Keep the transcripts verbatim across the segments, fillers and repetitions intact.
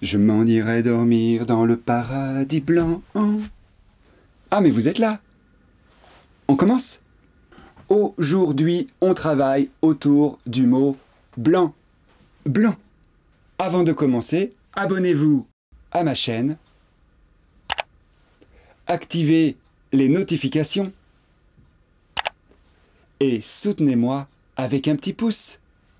Je m'en irai dormir dans le paradis blanc. Ah, mais vous êtes là. On commence? Aujourd'hui, on travaille autour du mot blanc. Blanc. Avant de commencer, abonnez-vous à ma chaîne. Activez les notifications. Et soutenez-moi avec un petit pouce.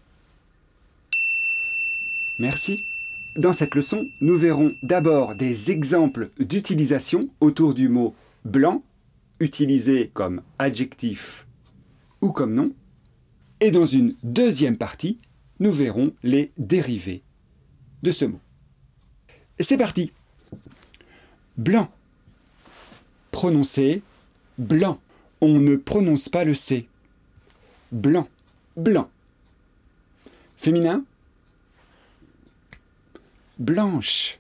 Merci. Dans cette leçon, nous verrons d'abord des exemples d'utilisation autour du mot blanc, utilisé comme adjectif ou comme nom. Et dans une deuxième partie, nous verrons les dérivés de ce mot. C'est parti. Blanc. Prononcer blanc. On ne prononce pas le C. Blanc. Blanc. Féminin. Blanche.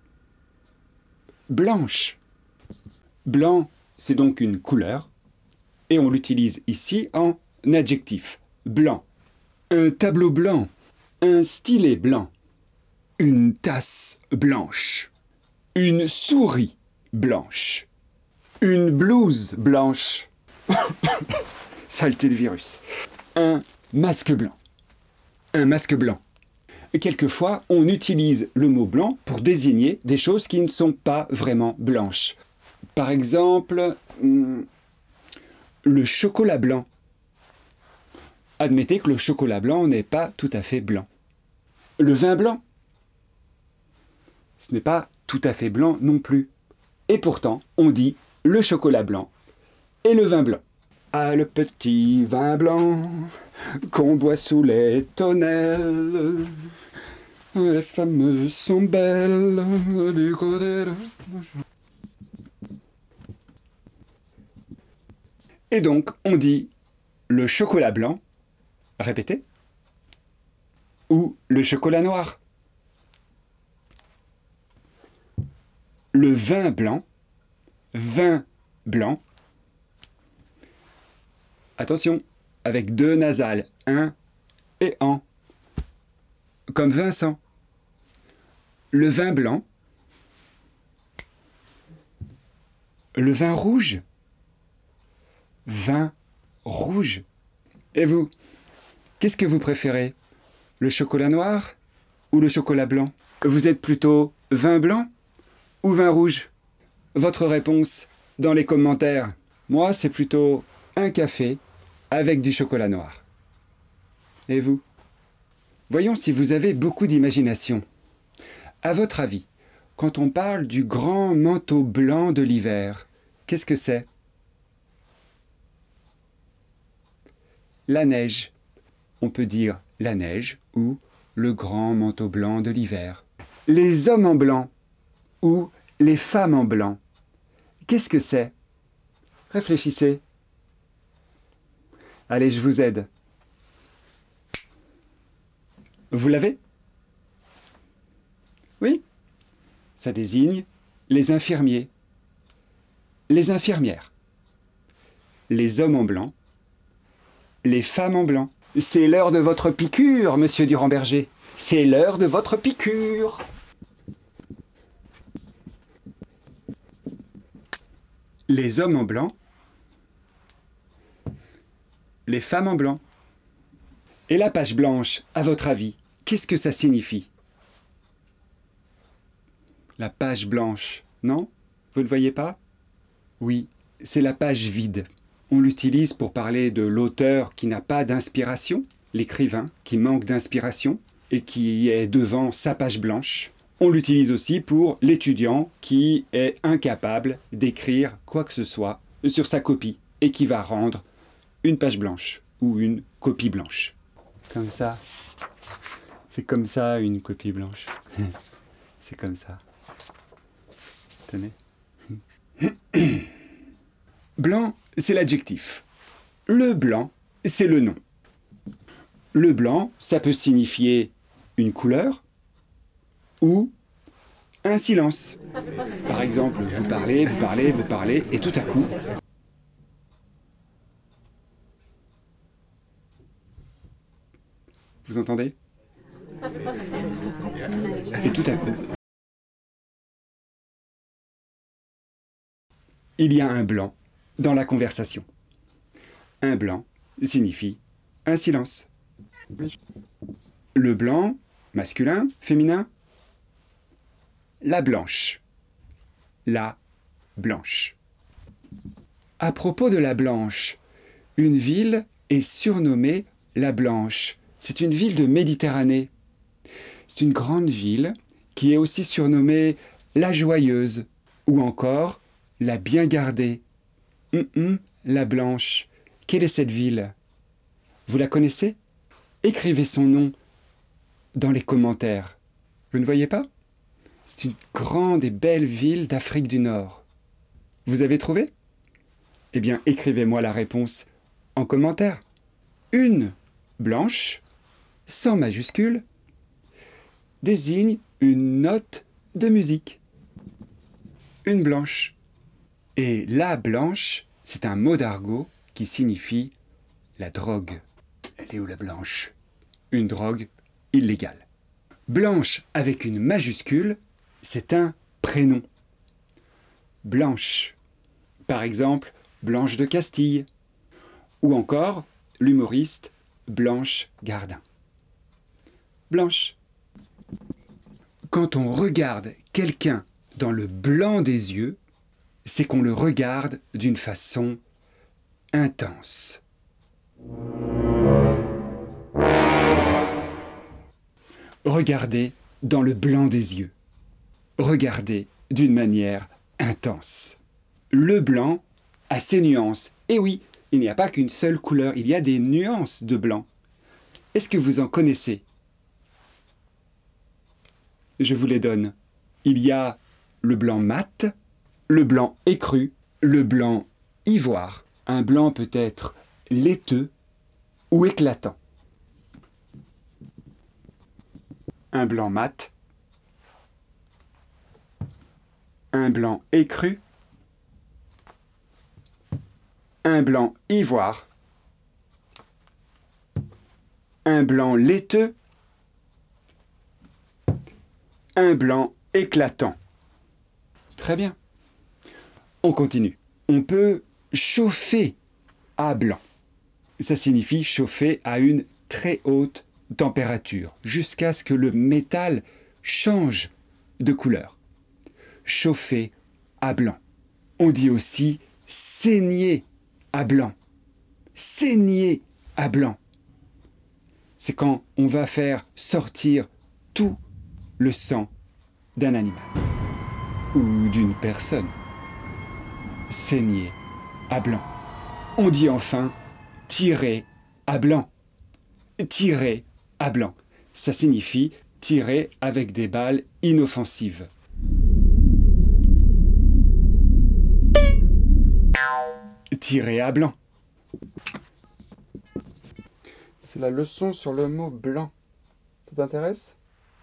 Blanche. Blanc, c'est donc une couleur. Et on l'utilise ici en adjectif. Blanc. Un tableau blanc. Un stylet blanc. Une tasse blanche. Une souris blanche. Une blouse blanche. Saleté de virus. Un masque blanc. Un masque blanc. Quelquefois, on utilise le mot blanc pour désigner des choses qui ne sont pas vraiment blanches. Par exemple, hum, le chocolat blanc. Admettez que le chocolat blanc n'est pas tout à fait blanc. Le vin blanc. Ce n'est pas tout à fait blanc non plus. Et pourtant, on dit le chocolat blanc et le vin blanc. Ah, le petit vin blanc qu'on boit sous les tonnelles. Les femmes sont belles du côté de... Et donc, on dit le chocolat blanc, répétez, ou le chocolat noir. Le vin blanc, vin blanc. Attention, avec deux nasales, un et en, comme Vincent. Le vin blanc. Le vin rouge. Vin rouge. Et vous, qu'est-ce que vous préférez? Le chocolat noir ou le chocolat blanc? Vous êtes plutôt vin blanc ou vin rouge? Votre réponse dans les commentaires. Moi, c'est plutôt un café avec du chocolat noir. Et vous? Voyons si vous avez beaucoup d'imagination. À votre avis, quand on parle du grand manteau blanc de l'hiver, qu'est-ce que c'est? La neige. On peut dire la neige ou le grand manteau blanc de l'hiver. Les hommes en blanc ou les femmes en blanc. Qu'est-ce que c'est? Réfléchissez. Allez, je vous aide. Vous l'avez? Oui? Ça désigne les infirmiers, les infirmières, les hommes en blanc, les femmes en blanc. C'est l'heure de votre piqûre, monsieur Durand-Berger. C'est l'heure de votre piqûre. Les hommes en blanc, les femmes en blanc. Et la page blanche, à votre avis, qu'est-ce que ça signifie? La page blanche, non? Vous ne voyez pas? Oui, c'est la page vide. On l'utilise pour parler de l'auteur qui n'a pas d'inspiration, l'écrivain qui manque d'inspiration et qui est devant sa page blanche. On l'utilise aussi pour l'étudiant qui est incapable d'écrire quoi que ce soit sur sa copie et qui va rendre une page blanche ou une copie blanche. Comme ça. C'est comme ça une copie blanche. C'est comme ça. Tenez. Blanc, c'est l'adjectif. Le blanc, c'est le nom. Le blanc, ça peut signifier une couleur ou un silence. Par exemple, vous parlez, vous parlez, vous parlez, et tout à coup... Vous entendez? Et tout à coup... il y a un blanc dans la conversation. Un blanc signifie un silence. Le blanc, masculin, féminin. La blanche. La blanche. À propos de la Blanche, une ville est surnommée la Blanche. C'est une ville de Méditerranée. C'est une grande ville qui est aussi surnommée la Joyeuse ou encore la Bien Gardée. Hum, hum, la Blanche. Quelle est cette ville? Vous la connaissez? Écrivez son nom dans les commentaires. Vous ne voyez pas? C'est une grande et belle ville d'Afrique du Nord. Vous avez trouvé? Eh bien, écrivez-moi la réponse en commentaire. Une blanche, sans majuscule, désigne une note de musique. Une blanche. Et la blanche, c'est un mot d'argot qui signifie la drogue. Elle est où la blanche? Une drogue illégale. Blanche avec une majuscule, c'est un prénom. Blanche. Par exemple, Blanche de Castille. Ou encore, l'humoriste Blanche Gardin. Blanche. Quand on regarde quelqu'un dans le blanc des yeux, c'est qu'on le regarde d'une façon intense. Regardez dans le blanc des yeux. Regardez d'une manière intense. Le blanc a ses nuances. Et oui, il n'y a pas qu'une seule couleur, il y a des nuances de blanc. Est-ce que vous en connaissez? Je vous les donne. Il y a le blanc mat, le blanc écru, le blanc ivoire. Un blanc peut être laiteux ou éclatant. Un blanc mat, un blanc écru, un blanc ivoire, un blanc laiteux, un blanc éclatant. Très bien. On continue. On peut chauffer à blanc. Ça signifie chauffer à une très haute température, jusqu'à ce que le métal change de couleur. Chauffer à blanc. On dit aussi saigner à blanc. Saigner à blanc. C'est quand on va faire sortir tout le sang d'un animal ou d'une personne. Saigner à blanc. On dit enfin tirer à blanc. Tirer à blanc. Ça signifie tirer avec des balles inoffensives. Tirer à blanc. C'est la leçon sur le mot blanc. Ça t'intéresse?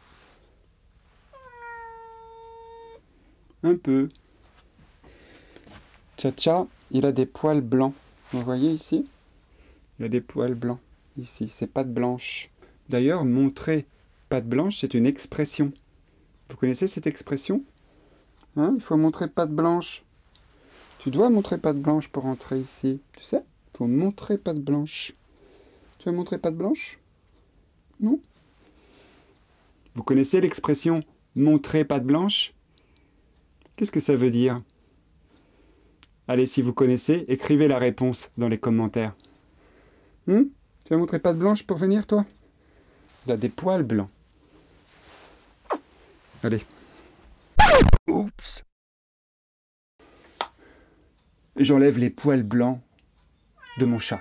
Un peu. Tcha-tcha, il a des poils blancs. Vous voyez ici? Il a des poils blancs. Ici, c'est patte blanche. D'ailleurs, montrer patte blanche, c'est une expression. Vous connaissez cette expression? Hein? Il faut montrer patte blanche. Tu dois montrer patte blanche pour entrer ici. Tu sais? Il faut montrer patte blanche. Tu veux montrer patte blanche? Non? Vous connaissez l'expression montrer patte blanche? Qu'est-ce que ça veut dire? Allez, si vous connaissez, écrivez la réponse dans les commentaires. Hum? Tu vas montrer patte blanche pour venir, toi? Il a des poils blancs. Allez. Oups. J'enlève les poils blancs de mon chat.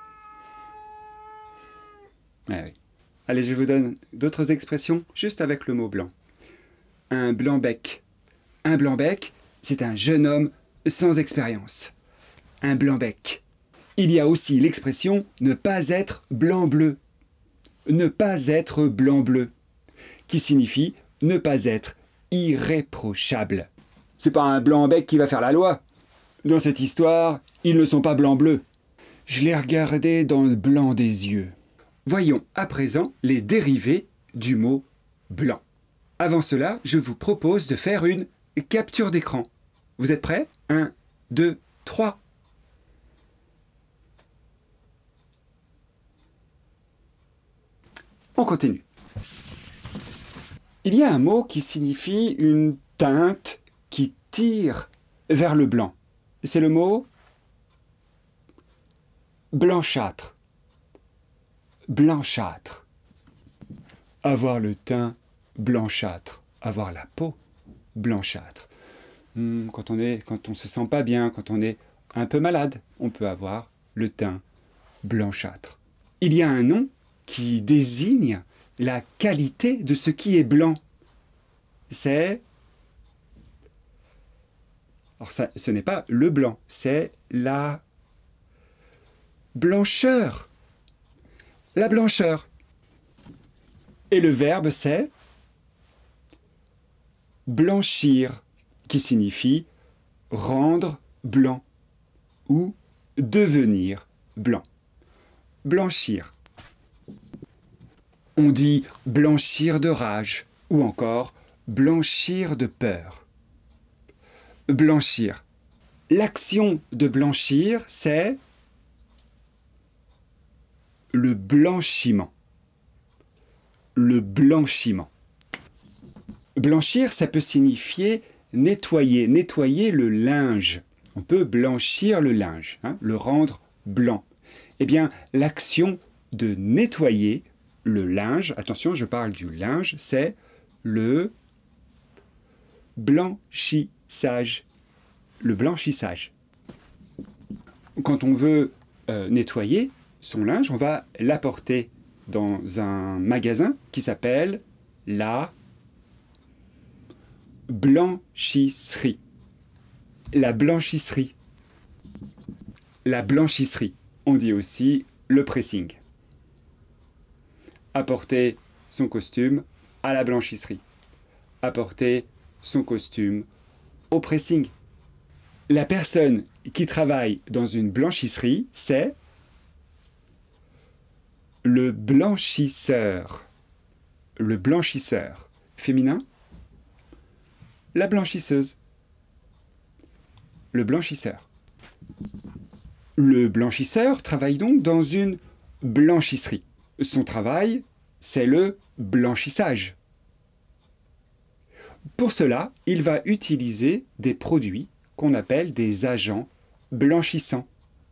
Ah oui. Allez, je vous donne d'autres expressions juste avec le mot blanc. Un blanc-bec. Un blanc-bec, c'est un jeune homme sans expérience. Un blanc-bec. Il y a aussi l'expression ne pas être blanc-bleu. Ne pas être blanc-bleu, qui signifie ne pas être irréprochable. C'est pas un blanc-bec qui va faire la loi. Dans cette histoire, ils ne sont pas blanc-bleus. Je les regardais dans le blanc des yeux. Voyons à présent les dérivés du mot blanc. Avant cela, je vous propose de faire une capture d'écran. Vous êtes prêts? Un, deux, trois. On continue. Il y a un mot qui signifie une teinte qui tire vers le blanc. C'est le mot blanchâtre. Blanchâtre. Avoir le teint blanchâtre. Avoir la peau blanchâtre. Hmm, quand on est, quand on se sent pas bien, quand on est un peu malade, on peut avoir le teint blanchâtre. Il y a un nom qui désigne la qualité de ce qui est blanc. C'est... Alors ça, ce n'est pas le blanc, c'est la blancheur. La blancheur. Et le verbe c'est blanchir, qui signifie rendre blanc ou devenir blanc. Blanchir. On dit blanchir de rage ou encore blanchir de peur. Blanchir. L'action de blanchir, c'est le blanchiment. Le blanchiment. Blanchir, ça peut signifier nettoyer, nettoyer le linge. On peut blanchir le linge, hein, le rendre blanc. Eh bien, l'action de nettoyer le linge, attention, je parle du linge, c'est le blanchissage. Le blanchissage. Quand on veut euh, nettoyer son linge, on va l'apporter dans un magasin qui s'appelle la blanchisserie. La blanchisserie. La blanchisserie. On dit aussi le pressing. Apporter son costume à la blanchisserie. Apporter son costume au pressing. La personne qui travaille dans une blanchisserie, c'est le blanchisseur. Le blanchisseur. Féminin. La blanchisseuse. Le blanchisseur. Le blanchisseur travaille donc dans une blanchisserie. Son travail, c'est le blanchissage. Pour cela, il va utiliser des produits qu'on appelle des agents blanchissants.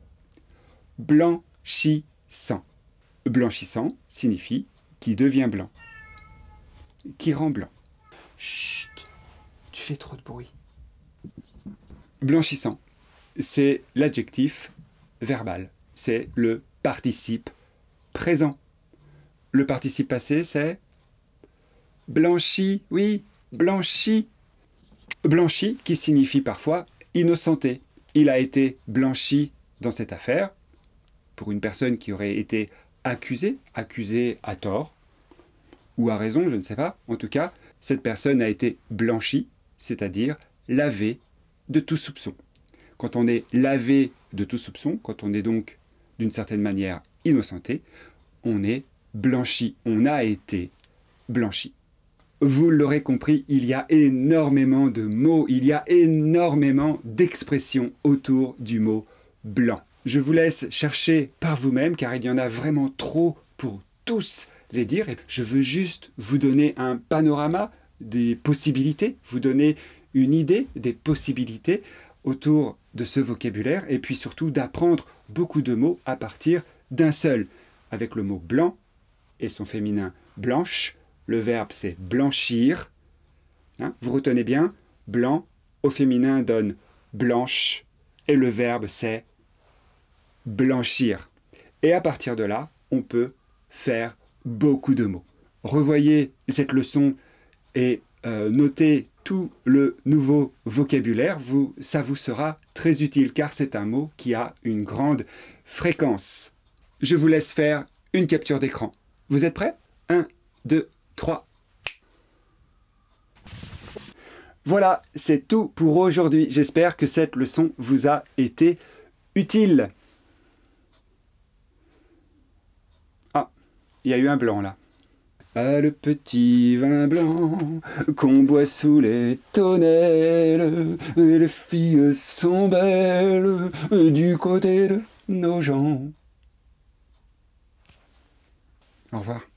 Blanchissant. Blanchissant signifie qui devient blanc, qui rend blanc. Chut, tu fais trop de bruit. Blanchissant, c'est l'adjectif verbal, c'est le participe présent. Le participe passé, c'est blanchi, oui, blanchi. Blanchi qui signifie parfois innocenté. Il a été blanchi dans cette affaire pour une personne qui aurait été accusée, accusée à tort ou à raison, je ne sais pas. En tout cas, cette personne a été blanchie, c'est-à-dire lavée de tout soupçon. Quand on est lavé de tout soupçon, quand on est donc d'une certaine manière innocenté, on est blanchi, on a été blanchi. Vous l'aurez compris, il y a énormément de mots, il y a énormément d'expressions autour du mot blanc. Je vous laisse chercher par vous-même car il y en a vraiment trop pour tous les dire. Et je veux juste vous donner un panorama des possibilités, vous donner une idée des possibilités autour de ce vocabulaire et puis surtout d'apprendre beaucoup de mots à partir d'un seul. Avec le mot blanc et son féminin blanche, le verbe c'est blanchir. Hein, vous retenez bien, blanc au féminin donne blanche et le verbe c'est blanchir. Et à partir de là, on peut faire beaucoup de mots. Revoyez cette leçon et euh, notez tout le nouveau vocabulaire. Vous, ça vous sera très utile car c'est un mot qui a une grande fréquence. Je vous laisse faire une capture d'écran. Vous êtes prêts? un, deux, trois. Voilà, c'est tout pour aujourd'hui. J'espère que cette leçon vous a été utile. Ah, il y a eu un blanc là. Ah, le petit vin blanc qu'on boit sous les tonnelles, et les filles sont belles du côté de nos gens. Au revoir.